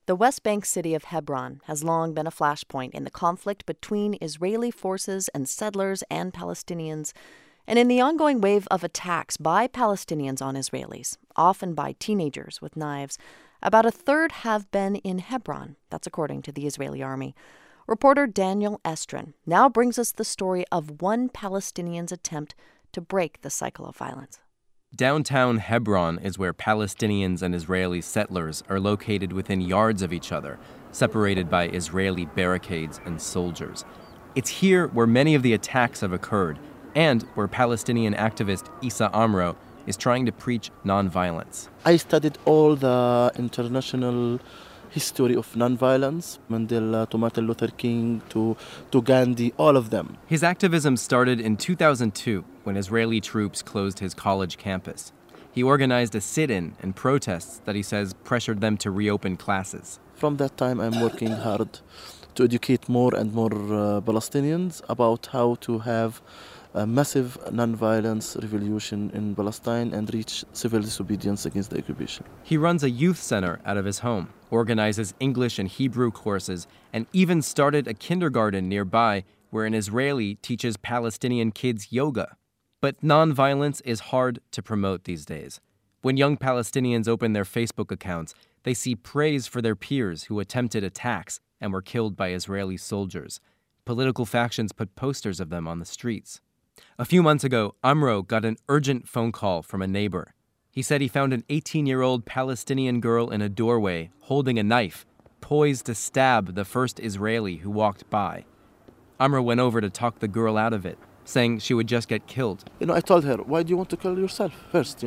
The West Bank city of Hebron has long been a flashpoint in the conflict between Israeli forces and settlers and Palestinians, and in the ongoing wave of attacks by Palestinians on Israelis, often by teenagers with knives. About a third have been in Hebron. That's according to the Israeli army. Reporter Daniel Estrin now brings us the story of one Palestinian's attempt to break the cycle of violence. Downtown Hebron is where Palestinians and Israeli settlers are located within yards of each other, separated by Israeli barricades and soldiers. It's here where many of the attacks have occurred, and where Palestinian activist Issa Amro is trying to preach nonviolence. I studied all the international history of nonviolence, Mandela to Martin Luther King to Gandhi, all of them. His activism started in 2002 when Israeli troops closed his college campus. He organized a sit-in and protests that he says pressured them to reopen classes. From that time, I'm working hard to educate more and more Palestinians about how to have a massive nonviolence revolution in Palestine and reach civil disobedience against the occupation. He runs a youth center out of his home, organizes English and Hebrew courses, and even started a kindergarten nearby where an Israeli teaches Palestinian kids yoga. But nonviolence is hard to promote these days. When young Palestinians open their Facebook accounts, they see praise for their peers who attempted attacks and were killed by Israeli soldiers. Political factions put posters of them on the streets. A few months ago, Amro got an urgent phone call from a neighbor. He said he found an 18-year-old Palestinian girl in a doorway holding a knife, poised to stab the first Israeli who walked by. Amro went over to talk the girl out of it, saying she would just get killed. I told her, why do you want to kill yourself first,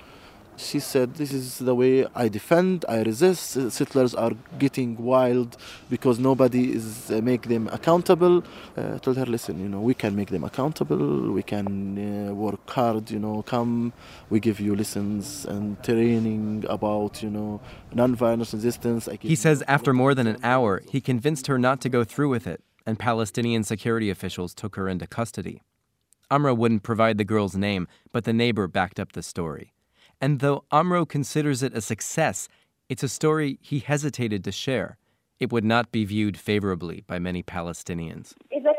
She said, this is the way I defend, I resist. Settlers are getting wild because nobody is make them accountable. I told her, listen, we can make them accountable. We can work hard, come. We give you lessons and training about, nonviolence resistance. He says after more than an hour, he convinced her not to go through with it, and Palestinian security officials took her into custody. Amro wouldn't provide the girl's name, but the neighbor backed up the story. And though Amro considers it a success, it's a story he hesitated to share. It would not be viewed favorably by many Palestinians.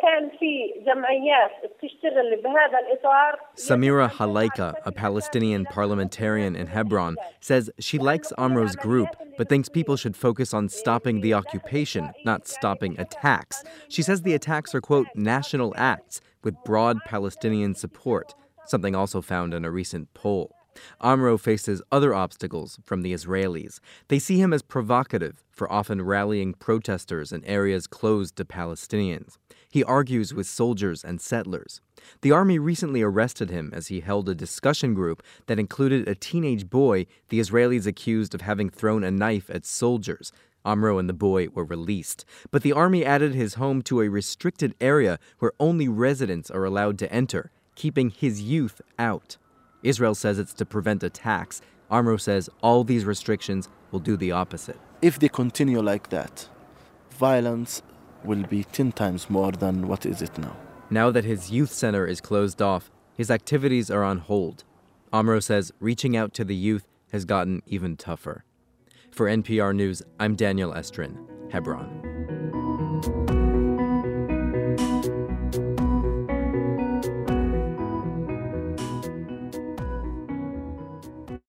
Samira Halaika, a Palestinian parliamentarian in Hebron, says she likes Amro's group, but thinks people should focus on stopping the occupation, not stopping attacks. She says the attacks are, quote, national acts with broad Palestinian support, something also found in a recent poll. Amro faces other obstacles from the Israelis. They see him as provocative for often rallying protesters in areas closed to Palestinians. He argues with soldiers and settlers. The army recently arrested him as he held a discussion group that included a teenage boy the Israelis accused of having thrown a knife at soldiers. Amro and the boy were released, but the army added his home to a restricted area where only residents are allowed to enter, keeping his youth out. Israel says it's to prevent attacks. Amro says all these restrictions will do the opposite. If they continue like that, violence will be 10 times more than what is it now. Now that his youth center is closed off, his activities are on hold. Amro says reaching out to the youth has gotten even tougher. For NPR News, I'm Daniel Estrin, Hebron.